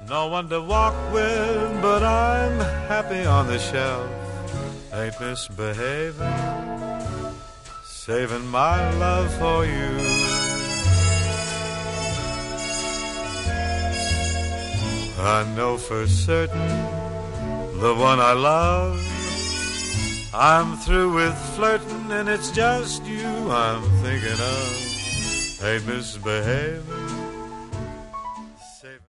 No one to walk with, but I'm happy on the shelf. Ain't misbehaving, saving my love for you. I know for certain the one I love. I'm through with flirting and it's just you I'm thinking of. Ain't misbehaving,